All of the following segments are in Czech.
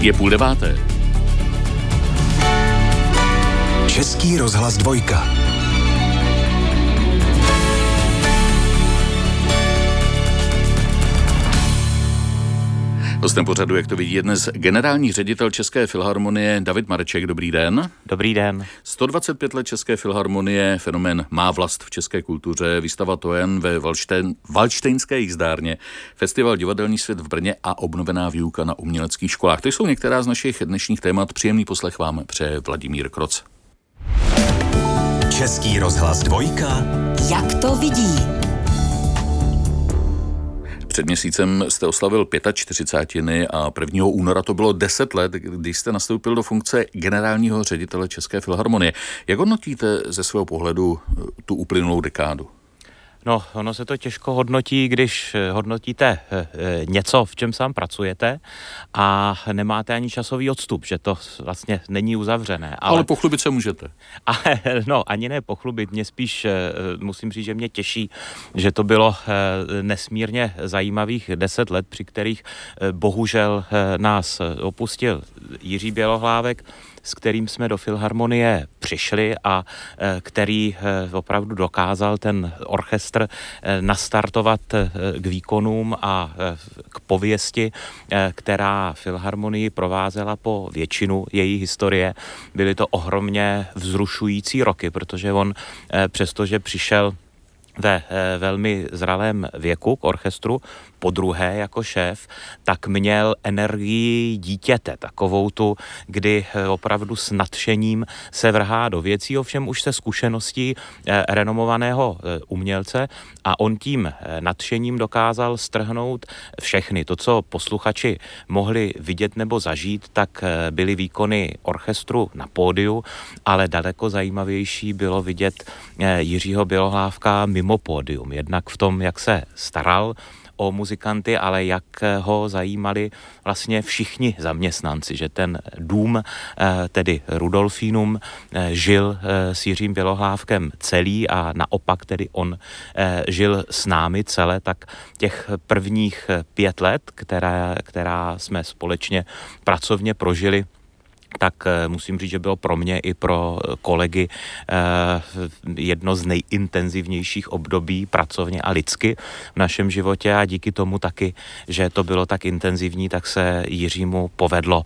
Je 8:30. Český rozhlas Dvojka. Hostem pořadu, jak to vidí, je dnes generální ředitel České filharmonie David Mareček. Dobrý den. Dobrý den. 125 let České filharmonie, fenomén má vlast v české kultuře, výstava Tojen ve Valdštejnské jízdárně, festival Divadelní svět v Brně a obnovená výuka na uměleckých školách. To jsou některá z našich dnešních témat. Příjemný poslech vám přeje Vladimír Kroc. Český rozhlas Dvojka. Jak to vidí? Před měsícem jste oslavil 45. a 1. února to bylo 10 let, když jste nastoupil do funkce generálního ředitele České filharmonie. Jak hodnotíte ze svého pohledu tu uplynulou dekádu? No, ono se to těžko hodnotí, když hodnotíte něco, v čem sám pracujete a nemáte ani časový odstup, že to vlastně není uzavřené. Ale pochlubit se můžete. No, ani ne pochlubit, mě spíš musím říct, že mě těší, že to bylo nesmírně zajímavých 10 let, při kterých bohužel nás opustil Jiří Bělohlávek, s kterým jsme do filharmonie přišli a který opravdu dokázal ten orchestr nastartovat k výkonům a k pověsti, která filharmonii provázela po většinu její historie. Byly to ohromně vzrušující roky, protože on přestože přišel ve velmi zralém věku k orchestru, podruhé jako šéf, tak měl energii dítěte, takovou tu, kdy opravdu s nadšením se vrhá do věcí, ovšem už se zkušeností renomovaného umělce a on tím nadšením dokázal strhnout všechny. To, co posluchači mohli vidět nebo zažít, tak byly výkony orchestru na pódiu, ale daleko zajímavější bylo vidět Jiřího Bělohlávka mimo pódium. Jednak v tom, jak se staral o muzikanty, ale jak ho zajímali vlastně všichni zaměstnanci, že ten dům, tedy Rudolfínum, žil s Jiřím Bělohlávkem celý a naopak tedy on žil s námi celé, tak těch prvních 5 let, která jsme společně pracovně prožili, tak musím říct, že bylo pro mě i pro kolegy jedno z nejintenzivnějších období pracovně a lidsky v našem životě a díky tomu taky, že to bylo tak intenzivní, tak se Jiřímu povedlo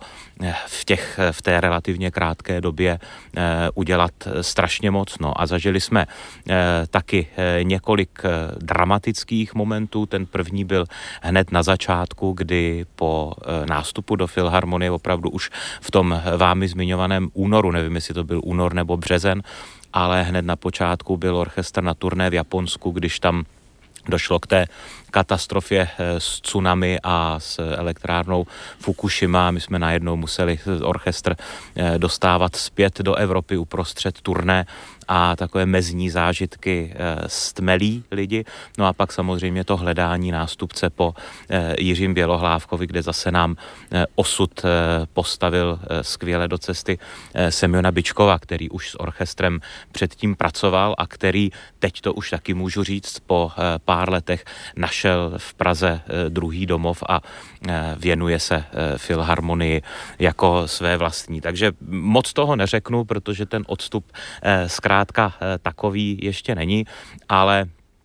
v té relativně krátké době udělat strašně moc. No a zažili jsme taky několik dramatických momentů. Ten první byl hned na začátku, kdy po nástupu do filharmonie opravdu už v tom vámi zmiňovaném únoru, nevím, jestli to byl únor nebo březen, ale hned na počátku byl orchestr na turné v Japonsku, když tam došlo k té katastrofě s tsunami a s elektrárnou Fukushima. My jsme najednou museli orchestr dostávat zpět do Evropy uprostřed turné a takové mezní zážitky stmelí lidi. No a pak samozřejmě to hledání nástupce po Jiřím Bělohlávkovi, kde zase nám osud postavil skvěle do cesty Semjona Byčkova, který už s orchestrem předtím pracoval a který, teď to už taky můžu říct, po pár letech našel v Praze druhý domov a věnuje se filharmonii jako své vlastní. Takže moc toho neřeknu, protože ten odstup zkrátka takový ještě není, ale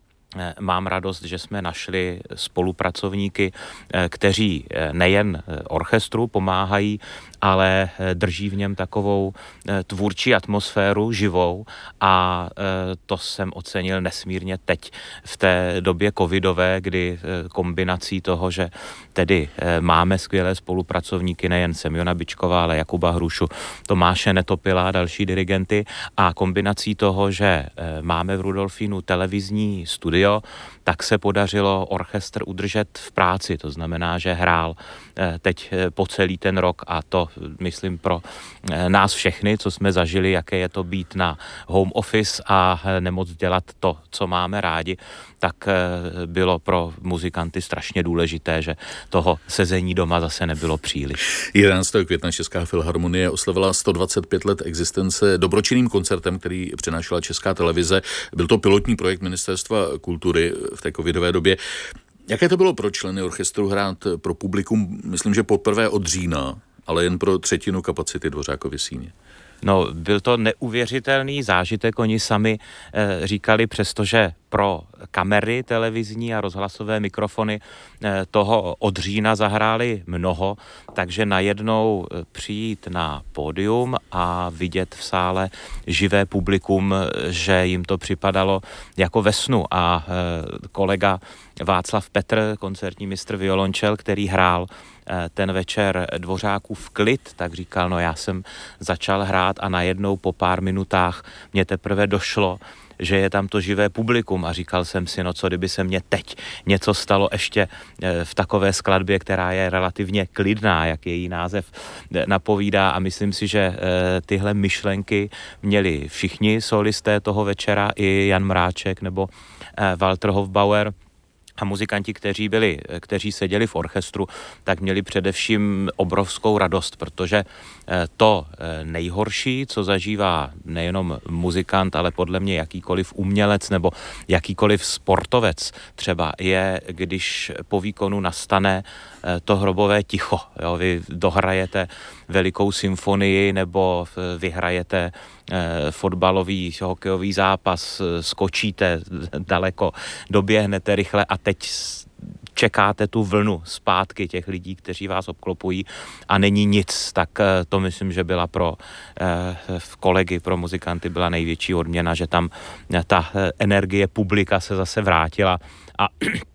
mám radost, že jsme našli spolupracovníky, kteří nejen orchestru pomáhají, ale drží v něm takovou tvůrčí atmosféru živou a to jsem ocenil nesmírně teď v té době covidové, kdy kombinací toho, že tedy máme skvělé spolupracovníky, nejen Semjona Byčkova, ale Jakuba Hrušu, Tomáše Netopila a další dirigenty a kombinací toho, že máme v Rudolfínu televizní studio, tak se podařilo orchestr udržet v práci, to znamená, že hrál teď po celý ten rok a to myslím pro nás všechny, co jsme zažili, jaké je to být na home office a nemoc dělat to, co máme rádi, tak bylo pro muzikanty strašně důležité, že toho sezení doma zase nebylo příliš. 11. května Česká filharmonie oslavila 125 let existence dobročinným koncertem, který přinášela Česká televize. Byl to pilotní projekt Ministerstva kultury v té covidové době. Jaké to bylo pro členy orchestru hrát pro publikum, myslím, že poprvé od října? ale jen pro třetinu kapacity Dvořákovy síně. No, byl to neuvěřitelný zážitek, oni sami říkali, přestože pro kamery televizní a rozhlasové mikrofony toho od října zahráli mnoho, takže najednou přijít na pódium a vidět v sále živé publikum, že jim to připadalo jako ve snu. A kolega Václav Petr, koncertní mistr violončel, který hrál ten večer Dvořákův klid, tak říkal, no já jsem začal hrát a najednou po pár minutách mě teprve došlo, že je tam to živé publikum a říkal jsem si, no co kdyby se mně teď něco stalo ještě v takové skladbě, která je relativně klidná, jak její název napovídá, a myslím si, že tyhle myšlenky měli všichni solisté toho večera, i Jan Mráček nebo Walter Hofbauer. A muzikanti, kteří seděli v orchestru, tak měli především obrovskou radost, protože to nejhorší, co zažívá nejenom muzikant, ale podle mě jakýkoliv umělec nebo jakýkoliv sportovec třeba, je, když po výkonu nastane to hrobové ticho. Jo? Vy dohrajete velikou symfonii nebo vyhrajete fotbalový, hokejový zápas, skočíte daleko, doběhnete rychle a teď čekáte tu vlnu zpátky těch lidí, kteří vás obklopují a není nic, tak to myslím, že byla pro kolegy, pro muzikanty byla největší odměna, že tam ta energie publika se zase vrátila a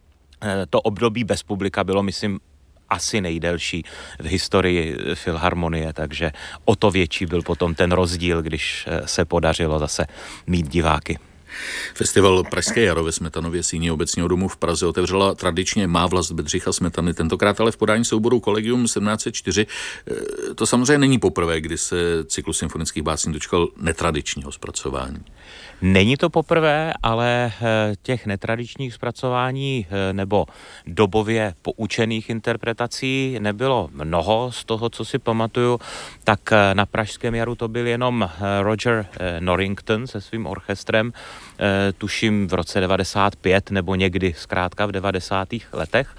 to období bez publika bylo, myslím, asi nejdelší v historii Filharmonie, takže o to větší byl potom ten rozdíl, když se podařilo zase mít diváky. Festival Pražské jaro ve Smetanově síni Obecního domu v Praze otevřela tradičně Má vlast Bedřicha Smetany, tentokrát ale v podání souboru Collegium 1704. To samozřejmě není poprvé, kdy se cyklus symfonických básní dočkal netradičního zpracování. Není to poprvé, ale těch netradičních zpracování nebo dobově poučených interpretací nebylo mnoho. Z toho, co si pamatuju, tak na Pražském jaru to byl jenom Roger Norrington se svým orchestrem, tuším v roce 95 nebo někdy zkrátka v 90. letech.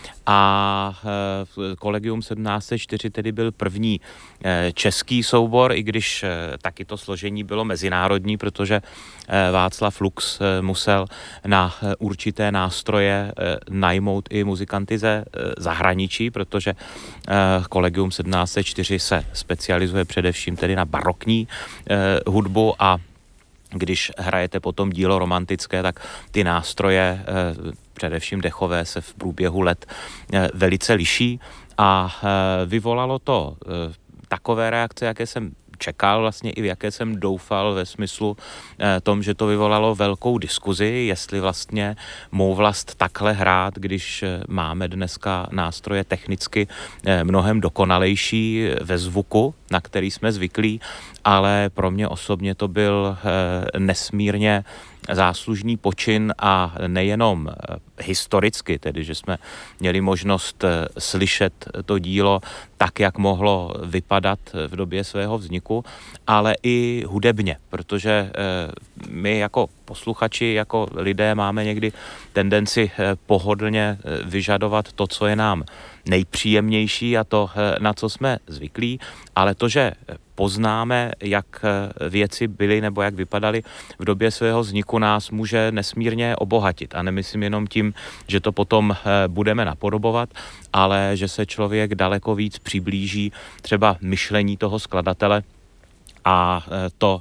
A Collegium 1704 tedy byl první český soubor, i když taky to složení bylo mezinárodní, protože Václav Lux musel na určité nástroje najmout i muzikanty ze zahraničí, protože Collegium 1704 se specializuje především tedy na barokní hudbu a když hrajete potom dílo romantické, tak ty nástroje, především dechové, se v průběhu let velice liší a vyvolalo to takové reakce, jaké jsem čekal, vlastně i v jaké jsem doufal, ve smyslu tom, že to vyvolalo velkou diskuzi, jestli vlastně mou vlast takhle hrát, když máme dneska nástroje technicky mnohem dokonalejší ve zvuku, na který jsme zvyklí, ale pro mě osobně to byl nesmírně záslužný počin a nejenom historicky, tedy že jsme měli možnost slyšet to dílo tak, jak mohlo vypadat v době svého vzniku, ale i hudebně, protože my jako posluchači, jako lidé máme někdy tendenci pohodlně vyžadovat to, co je nám nejpříjemnější a to, na co jsme zvyklí, ale to, že poznáme, jak věci byly nebo jak vypadaly v době svého vzniku, nás může nesmírně obohatit. A nemyslím jenom tím, že to potom budeme napodobovat, ale že se člověk daleko víc přiblíží třeba myšlení toho skladatele. A to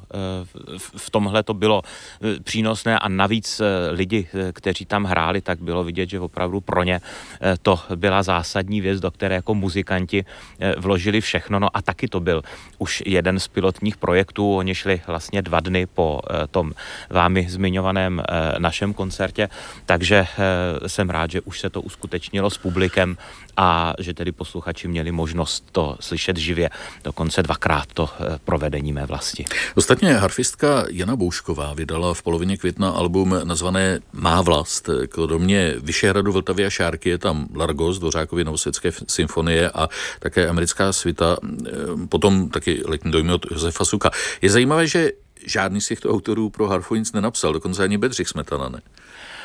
v tomhle to bylo přínosné a navíc lidi, kteří tam hráli, tak bylo vidět, že opravdu pro ně to byla zásadní věc, do které jako muzikanti vložili všechno. No a taky to byl už jeden z pilotních projektů. Oni šli vlastně 2 dny po tom vámi zmiňovaném našem koncertě, takže jsem rád, že už se to uskutečnilo s publikem a že tedy posluchači měli možnost to slyšet živě, dokonce 2krát to provedení mé vlasti. Ostatně harfistka Jana Boušková vydala v polovině května album nazvané Má vlast. Kromě Vyšehradu, Vltavy a Šárky je tam Largo z Dvořákovy Novosedské symfonie a také americká svita, potom taky Letní dojmy od Josefa Suka. Je zajímavé, že žádný z těchto autorů pro harfu nic nenapsal, dokonce ani Bedřich Smetana ne.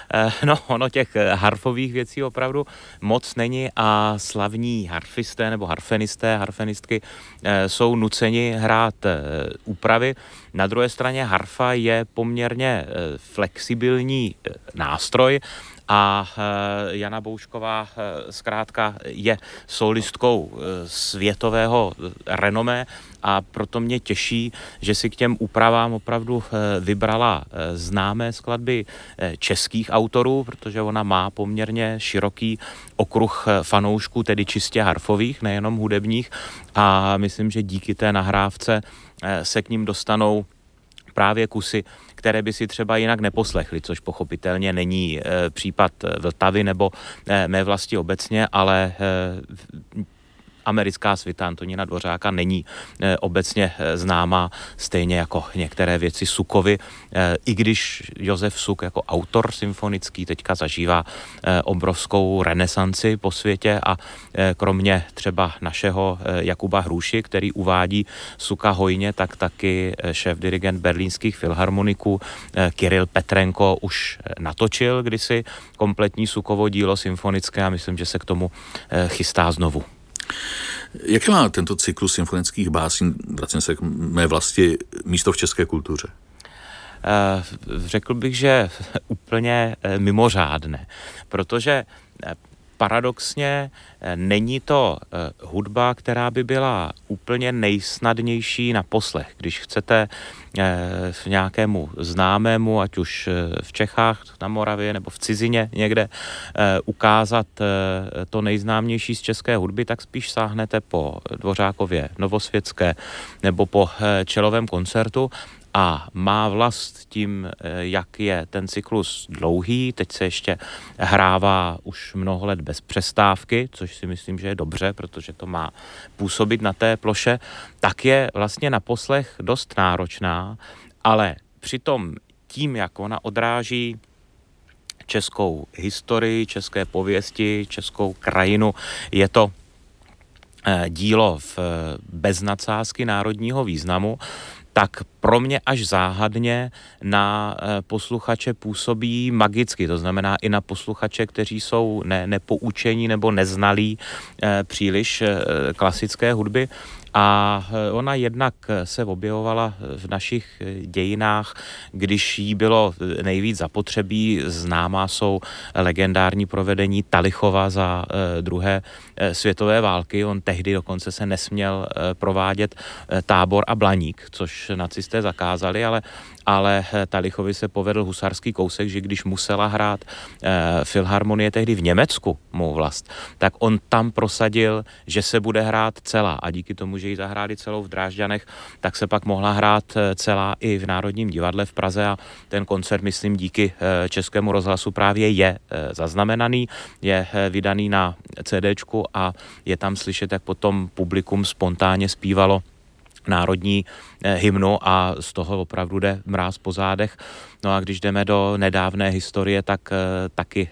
No, ono těch harfových věcí opravdu moc není a slavní harfisté nebo harfenistky jsou nuceni hrát úpravy. Na druhé straně harfa je poměrně flexibilní nástroj a Jana Boušková zkrátka je solistkou světového renomé a proto mě těší, že si k těm úpravám opravdu vybrala známé skladby českých autorů, protože ona má poměrně široký okruh fanoušků, tedy čistě harfových, nejenom hudebních, a myslím, že díky té nahrávce se k ním dostanou právě kusy, které by si třeba jinak neposlechli, což pochopitelně není případ Vltavy nebo mé vlasti obecně, ale americká svita Antonína Dvořáka není obecně známá, stejně jako některé věci Sukovi, i když Josef Suk jako autor symfonický teďka zažívá obrovskou renesanci po světě a kromě třeba našeho Jakuba Hruši, který uvádí Suka hojně, tak taky šéfdirigent berlínských filharmoniků Kiril Petrenko už natočil kdysi kompletní Sukovo dílo symfonické a myslím, že se k tomu chystá znovu. Jak má tento cyklus symfonických básní, vracím se k mé vlasti, místo v české kultuře? Řekl bych, že úplně mimořádné, protože paradoxně není to hudba, která by byla úplně nejsnadnější na poslech. Když chcete v nějakému známému, ať už v Čechách, na Moravě nebo v cizině někde ukázat to nejznámější z české hudby, tak spíš sáhnete po Dvořákově Novosvětské nebo po Čelovém koncertu. A má vlast tím, jak je ten cyklus dlouhý, teď se ještě hrává už mnoho let bez přestávky, což si myslím, že je dobře, protože to má působit na té ploše, tak je vlastně na poslech dost náročná, ale přitom tím, jak ona odráží českou historii, české pověsti, českou krajinu, je to dílo bez nadsázky národního významu, tak pro mě až záhadně na posluchače působí magicky. To znamená i na posluchače, kteří jsou nepoučení nebo neznalí příliš klasické hudby. A ona jednak se objevovala v našich dějinách, když jí bylo nejvíc zapotřebí. Známá jsou legendární provedení Talichova za druhé světové války. On tehdy dokonce se nesměl provádět Tábor a Blaník, což nacisté zakázali, ale Talichovi se povedl husarský kousek, že když musela hrát filharmonie tehdy v Německu, mou vlast, tak on tam prosadil, že se bude hrát celá a díky tomu, že ji zahráli celou v Drážďanech, tak se pak mohla hrát celá i v Národním divadle v Praze a ten koncert, myslím, díky Českému rozhlasu právě je zaznamenaný, je vydaný na CDčku a je tam slyšet, jak potom publikum spontánně zpívalo národní hymnu a z toho opravdu jde mráz po zádech. No a když jdeme do nedávné historie, tak taky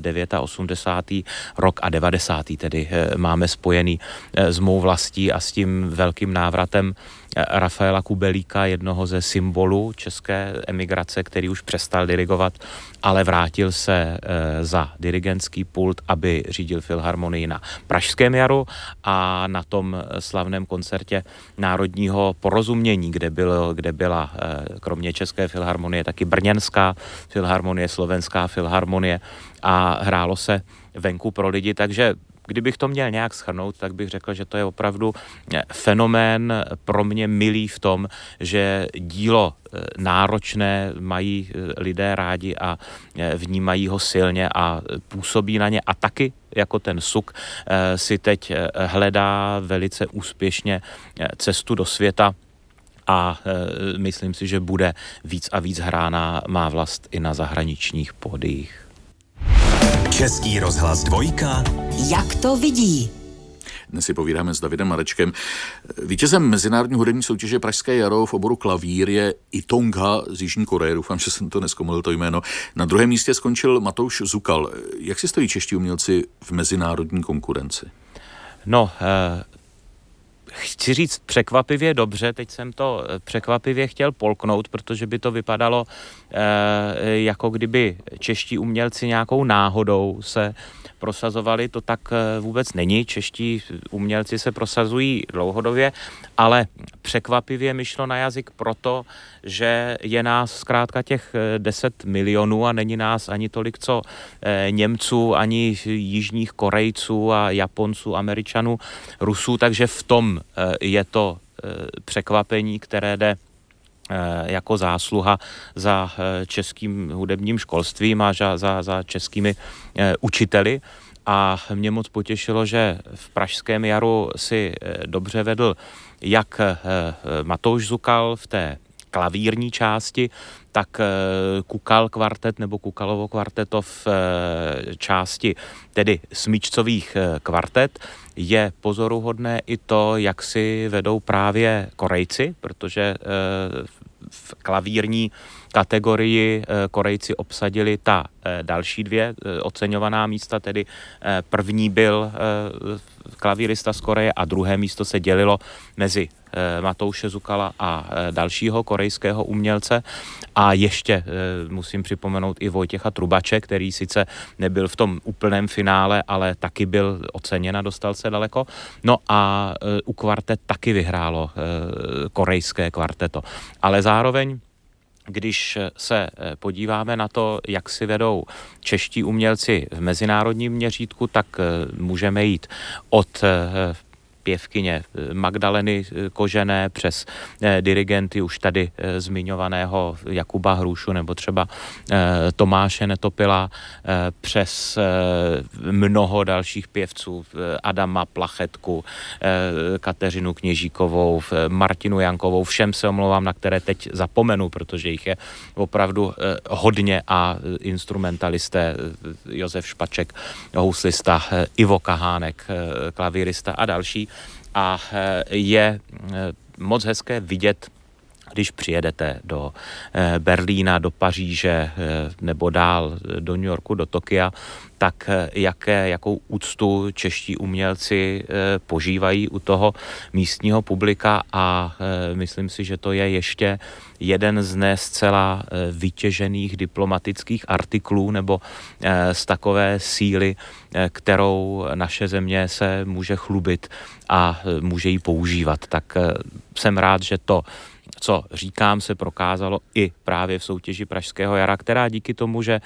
89. rok a 90. tedy máme spojený s mou vlastí a s tím velkým návratem Rafaela Kubelíka, jednoho ze symbolů české emigrace, který už přestal dirigovat, ale vrátil se za dirigentský pult, aby řídil filharmonii na Pražském jaru a na tom slavném koncertě Národního porozumění, kde byla kromě České filharmonie taky Brněnská filharmonie, Slovenská filharmonie a hrálo se venku pro lidi, takže kdybych to měl nějak shrnout, tak bych řekl, že to je opravdu fenomén pro mě milý v tom, že dílo náročné mají lidé rádi a vnímají ho silně a působí na ně a taky jako ten Suk si teď hledá velice úspěšně cestu do světa a myslím si, že bude víc a víc hrána má vlast i na zahraničních pódiích. Český rozhlas Dvojka. Jak to vidí? Dnes si povídáme s Davidem Marečkem. Vítězem mezinárodní hudební soutěže Pražské jaro v oboru klavír je Itong Ha z Jižní Koreje. Doufám, že jsem to neskomolil to jméno. Na druhém místě skončil Matouš Zukal. Jak si stojí čeští umělci v mezinárodní konkurenci? No, chci chci říct překvapivě dobře, teď jsem to překvapivě chtěl polknout, protože by to vypadalo, jako kdyby čeští umělci nějakou náhodou se prosazovali, to tak vůbec není. Čeští umělci se prosazují dlouhodobě, ale překvapivě mi šlo na jazyk proto, že je nás zkrátka těch 10 milionů a není nás ani tolik, co Němců, ani Jižních Korejců a Japonců, Američanů, Rusů, takže v tom je to překvapení, které jde jako zásluha za českým hudebním školstvím a za českými učiteli. A mě moc potěšilo, že v Pražském jaru si dobře vedl jak Matouš Zukal v té klavírní části, tak Kukal kvartet nebo Kukalovo kvarteto v části tedy smyčcových kvartet. Je pozoruhodné i to, jak si vedou právě Korejci, protože v klavírní kategorii Korejci obsadili ta další dvě oceňovaná místa, tedy první byl klavírista z Koreje a druhé místo se dělilo mezi Matouše Zukala a dalšího korejského umělce. A ještě musím připomenout i Vojtěcha Trubače, který sice nebyl v tom úplném finále, ale taky byl oceněn a dostal se daleko. No a u kvartet taky vyhrálo korejské kvarteto. Ale zároveň, když se podíváme na to, jak si vedou čeští umělci v mezinárodním měřítku, tak můžeme jít od pěvkyně Magdaleny Kožené přes dirigenty už tady zmiňovaného Jakuba Hrušu nebo třeba Tomáše Netopila přes mnoho dalších pěvců, Adama Plachetku, Kateřinu Kněžíkovou, Martinu Jankovou, všem se omlouvám, na které teď zapomenu, protože jich je opravdu hodně a instrumentalisté Josef Špaček, houslista, Ivo Kahánek, klavírista a další. A je moc hezké vidět, když přijedete do Berlína, do Paříže nebo dál do New Yorku, do Tokia, tak jakou úctu čeští umělci požívají u toho místního publika a myslím si, že to je ještě jeden z ne zcela vytěžených diplomatických artiklů nebo z takové síly, kterou naše země se může chlubit a může ji používat. Tak jsem rád, že to, co říkám, se prokázalo i právě v soutěži Pražského jara, která díky tomu, že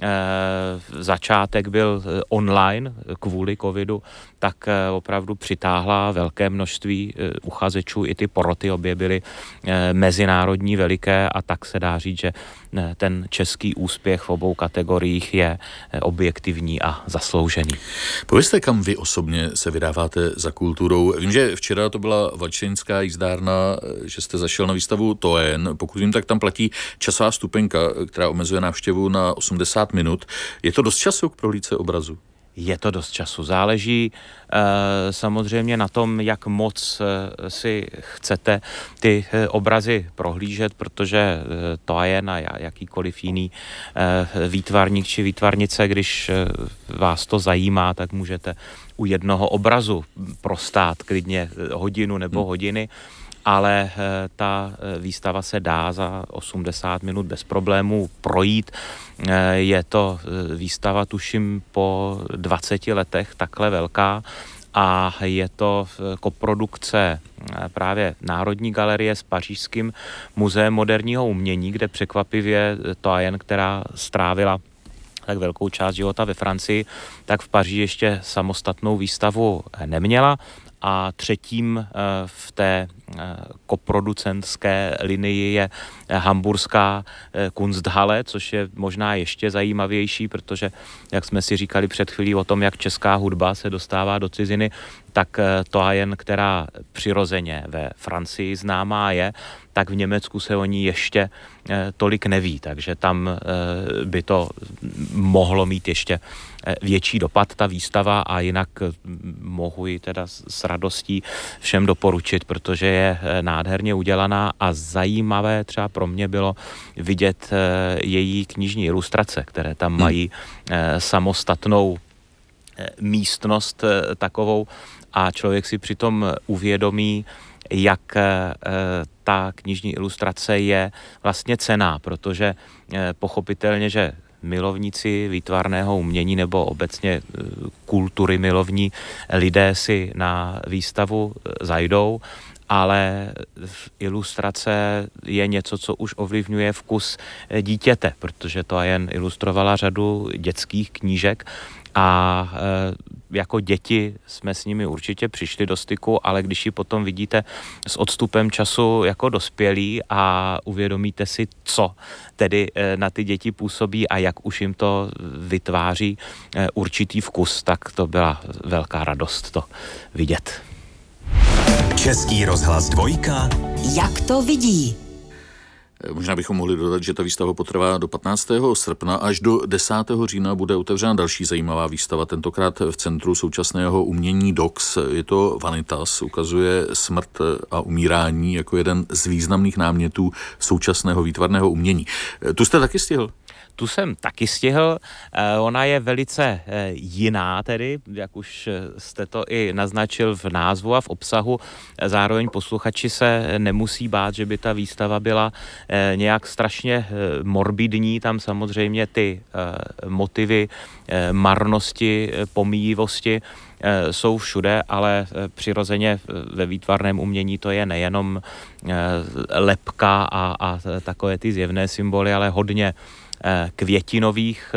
začátek byl online kvůli covidu, tak opravdu přitáhla velké množství uchazečů, i ty poroty obě byly mezinárodní veliké a tak se dá říct, že ten český úspěch v obou kategoriích je objektivní a zasloužený. Povězte, kam vy osobně se vydáváte za kulturou. Vím, že včera to byla Valdštejnská jízdárna, že jste zašel na výstavu Toen. Pokud vím, tak tam platí časová stupenka, která omezuje návštěvu na 80 minut. Je to dost času k prohlídce obrazu? Je to dost času. Záleží samozřejmě na tom, jak moc si chcete ty obrazy prohlížet, protože Toen a jakýkoliv jiný výtvarník či výtvarnice, když vás to zajímá, tak můžete u jednoho obrazu prostát klidně hodinu nebo hodiny, ale ta výstava se dá za 80 minut bez problémů projít. Je to výstava, tuším, po 20 letech takhle velká a je to koprodukce právě Národní galerie s Pařížským muzeem moderního umění, kde překvapivě Toen, která strávila tak velkou část života ve Francii, tak v Paříži ještě samostatnou výstavu neměla. A třetím v té koproducentské linii je hamburská Kunsthalle, což je možná ještě zajímavější, protože, jak jsme si říkali před chvílí o tom, jak česká hudba se dostává do ciziny, tak Toen, která přirozeně ve Francii známá je, tak v Německu se o ní ještě tolik neví, takže tam by to mohlo mít ještě větší dopad ta výstava a jinak mohu ji teda s radostí všem doporučit, protože je nádherně udělaná a zajímavé třeba pro mě bylo vidět její knižní ilustrace, které tam mají samostatnou místnost takovou a člověk si přitom uvědomí, jak ta knižní ilustrace je vlastně cenná, protože pochopitelně, že milovníci výtvarného umění nebo obecně kultury milovní lidé si na výstavu zajdou, ale ilustrace je něco, co už ovlivňuje vkus dítěte, protože to jen ilustrovala řadu dětských knížek a jako děti jsme s nimi určitě přišli do styku, ale když ji potom vidíte s odstupem času jako dospělí a uvědomíte si, co tedy na ty děti působí a jak už jim to vytváří určitý vkus, tak to byla velká radost to vidět. Český rozhlas Dvojka. Jak to vidí? Možná bychom mohli dodat, že ta výstava potrvá do 15. srpna, až do 10. října bude otevřena další zajímavá výstava, tentokrát v Centru současného umění DOX. Je to Vanitas, ukazuje smrt a umírání jako jeden z významných námětů současného výtvarného umění. Tu jste taky stihl? Tu jsem taky stihl, ona je velice jiná tedy, jak už jste to i naznačil v názvu a v obsahu, zároveň posluchači se nemusí bát, že by ta výstava byla nějak strašně morbidní, tam samozřejmě ty motivy marnosti, pomíjivosti jsou všude, ale přirozeně ve výtvarném umění to je nejenom lebka a takové ty zjevné symboly, ale hodně květinových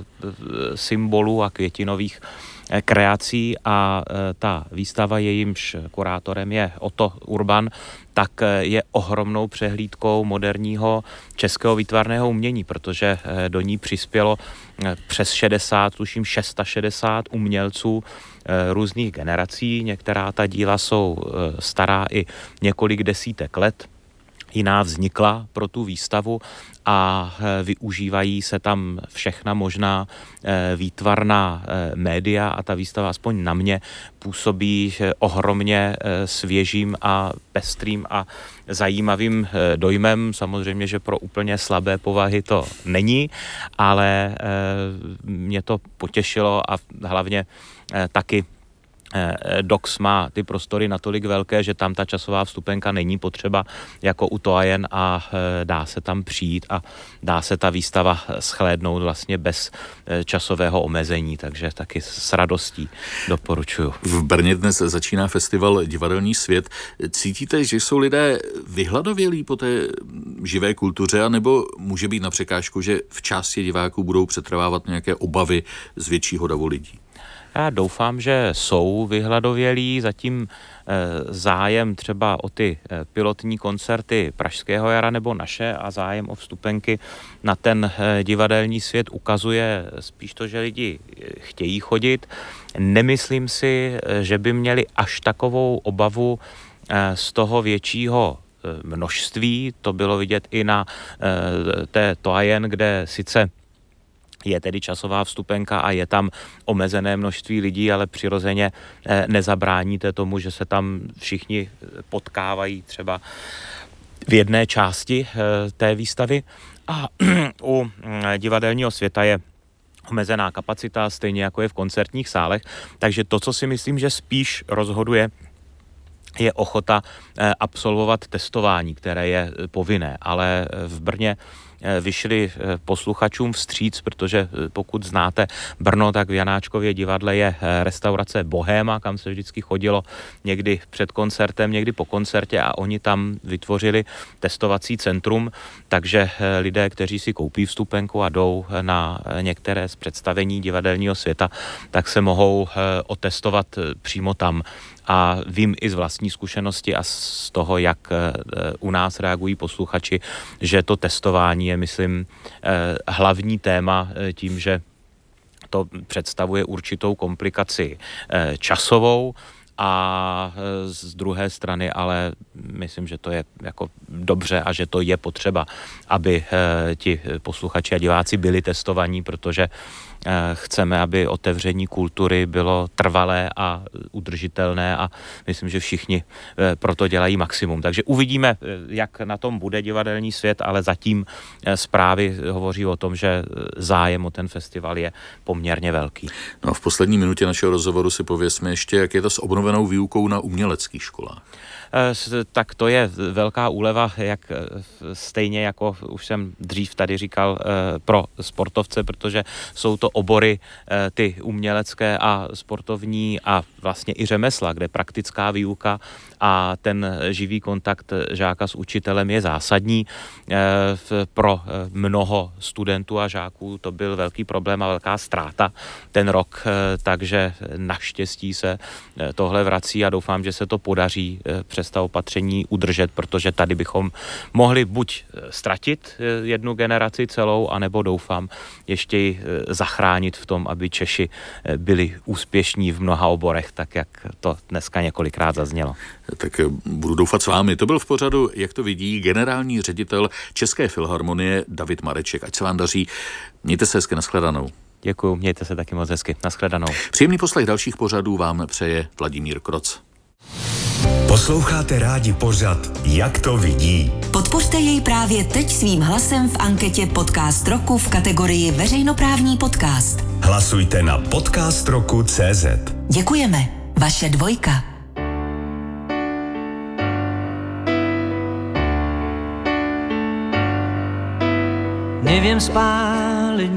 symbolů a květinových kreací a ta výstava, jejímž kurátorem je Otto Urban, tak je ohromnou přehlídkou moderního českého výtvarného umění, protože do ní přispělo přes 60, tuším 660 umělců různých generací. Některá ta díla jsou stará i několik desítek let. Jiná vznikla pro tu výstavu a využívají se tam všechna možná výtvarná média a ta výstava aspoň na mě působí ohromně svěžím a pestrým a zajímavým dojmem. Samozřejmě, že pro úplně slabé povahy to není, ale mě to potěšilo a hlavně taky DOX má ty prostory natolik velké, že tam ta časová vstupenka není potřeba jako u Toajen a dá se tam přijít a dá se ta výstava shlédnout vlastně bez časového omezení, takže taky s radostí doporučuju. V Brně dnes začíná festival Divadelní svět. Cítíte, že jsou lidé vyhladovělí po té živé kultuře, anebo může být na překážku, že v části diváků budou přetrvávat nějaké obavy z většího davu lidí? Já doufám, že jsou vyhladovělí, zatím zájem třeba o ty pilotní koncerty Pražského jara nebo naše a zájem o vstupenky na ten divadelní svět ukazuje spíš to, že lidi chtějí chodit. Nemyslím si, že by měli až takovou obavu z toho většího množství. To bylo vidět i na té Toajen, kde sice je tedy časová vstupenka a je tam omezené množství lidí, ale přirozeně nezabráníte tomu, že se tam všichni potkávají třeba v jedné části té výstavy. A u divadelního světa je omezená kapacita, stejně jako je v koncertních sálech, takže to, co si myslím, že spíš rozhoduje, je ochota absolvovat testování, které je povinné, ale v Brně vyšli posluchačům vstříc, protože pokud znáte Brno, tak v Janáčkově divadle je restaurace Bohéma, kam se vždycky chodilo někdy před koncertem, někdy po koncertě a oni tam vytvořili testovací centrum, takže lidé, kteří si koupí vstupenku a jdou na některé z představení divadelního světa, tak se mohou otestovat přímo tam. A vím i z vlastní zkušenosti a z toho, jak u nás reagují posluchači, že to testování je, myslím, hlavní téma tím, že to představuje určitou komplikaci časovou a z druhé strany ale myslím, že to je jako dobře a že to je potřeba, aby ti posluchači a diváci byli testovaní, protože chceme, aby otevření kultury bylo trvalé a udržitelné a myslím, že všichni proto dělají maximum. Takže uvidíme, jak na tom bude divadelní svět, ale zatím zprávy hovoří o tom, že zájem o ten festival je poměrně velký. No a v poslední minutě našeho rozhovoru si pověsme ještě, jak je to s obnovenou výukou na uměleckých školách. Tak to je velká úleva, jak stejně jako už jsem dřív tady říkal pro sportovce, protože jsou to obory ty umělecké a sportovní a vlastně i řemesla, kde praktická výuka a ten živý kontakt žáka s učitelem je zásadní. Pro mnoho studentů a žáků to byl velký problém a velká ztráta ten rok, takže naštěstí se tohle vrací a doufám, že se to podaří přes ta opatření udržet, protože tady bychom mohli buď ztratit jednu generaci celou, anebo doufám ještě ji zachránit v tom, aby Češi byli úspěšní v mnoha oborech, tak jak to dneska několikrát zaznělo. Tak budu doufat s vámi. To byl v pořadu, jak to vidí, generální ředitel České filharmonie David Mareček. Ať se vám daří. Mějte se hezky, nashledanou. Děkuju, mějte se taky moc hezky. Nashledanou. Příjemný poslech dalších pořadů vám přeje Vladimír Kroc. Posloucháte rádi pořad Jak to vidí? Podpořte jej právě teď svým hlasem v anketě Podcast roku v kategorii Veřejnoprávní podcast. Hlasujte na podcastroku.cz. Děkujeme. Vaše dvojka. Neviem spáliť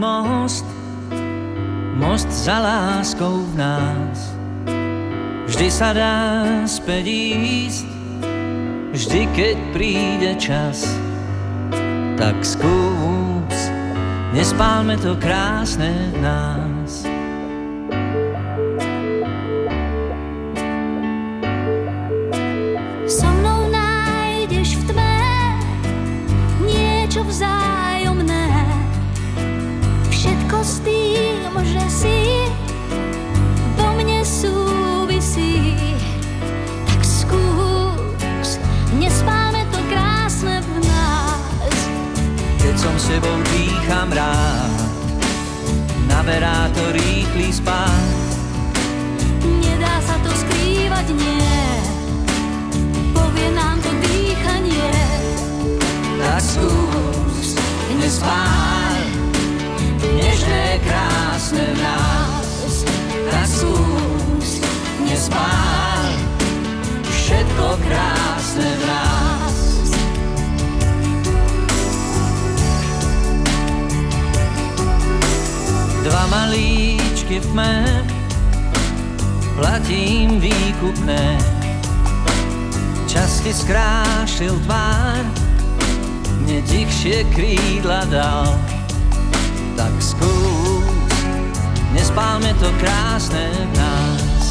most za láskou v nás. Vždy sa dá späť ísť, vždy keď príde čas. Tak skús, nespálme to krásne v nás. So mnou nájdeš v tme niečo vzájomné, všetko s tým, že si vo mne súvisí. Tak skús, nespálme to krásne v nás. Keď som sebou dýcham rád, naberá to rýchly spád. Nedá sa to skrývať, nie, povie nám to dýchanie. Tak skús, nespáľ nežné, krásne v nás. Tak skús, nespáľ všetko krásne v nás. Dva malíčky v tme, platím výkupné. Čas ti skrášil tvár, mne tichšie krídla dal. Tak skús, nespálme to krásne v nás.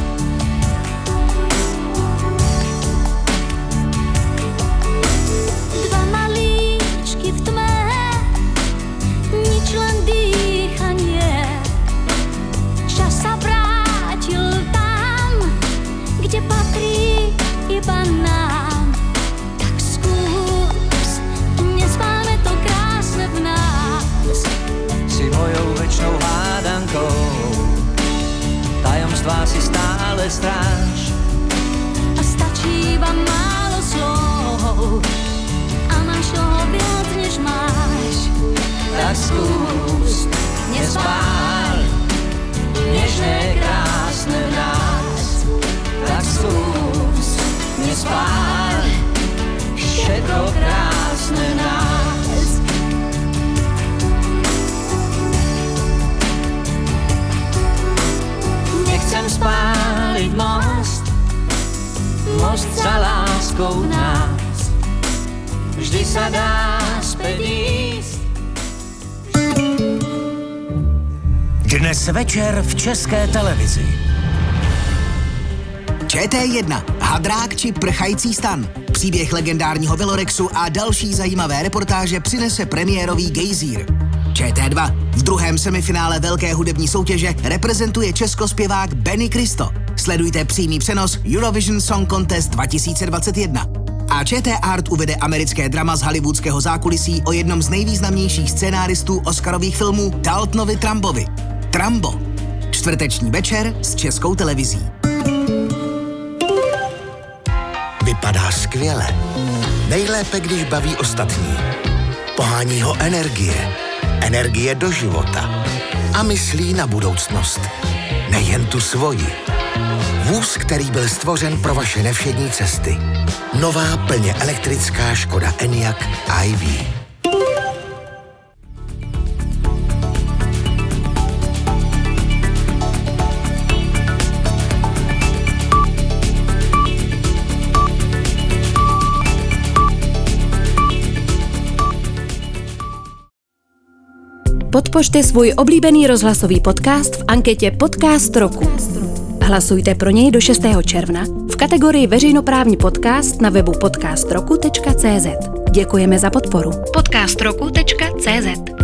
Dva malíčky v tme, nič len dýchanie. Čas sa vrátil tam, kde patrí iba nám. Tak skús, nespálme to krásne v nás. Si mojou večnou hádankou, tajomstvá si stále stráž. A stačí vám málo slov a máš toho viac, než máš. Tak skús, nespáľ nežné, krásne v nás. Tak skús, nespáľ všetko krásne v nás. Nechcem spáliť most za láskou nás. Vždy sa dá späť ísť. Dnes večer v České televizi. ČT1, Hadrák či prchající stan. Příběh legendárního Velorexu a další zajímavé reportáže přinese premiérový Gejzír. ČT2, v druhém semifinále velké hudební soutěže reprezentuje českospěvák Benny Cristo. Sledujte přímý přenos Eurovision Song Contest 2021. A ČT Art uvede americké drama z hollywoodského zákulisí o jednom z nejvýznamnějších scénáristů Oscarových filmů Daltonovi Trumbovi. Trumbo. Čtvrteční večer s Českou televizí. Vypadá skvěle. Nejlépe, když baví ostatní. Pohání ho energie. Energie do života. A myslí na budoucnost. Nejen tu svoji. Vůz, který byl stvořen pro vaše nevšední cesty. Nová plně elektrická Škoda Enyaq iV. Podpořte svůj oblíbený rozhlasový podcast v anketě Podcast roku. Hlasujte pro něj do 6. června v kategorii Veřejnoprávní podcast na webu podcastroku.cz. Děkujeme za podporu. podcastroku.cz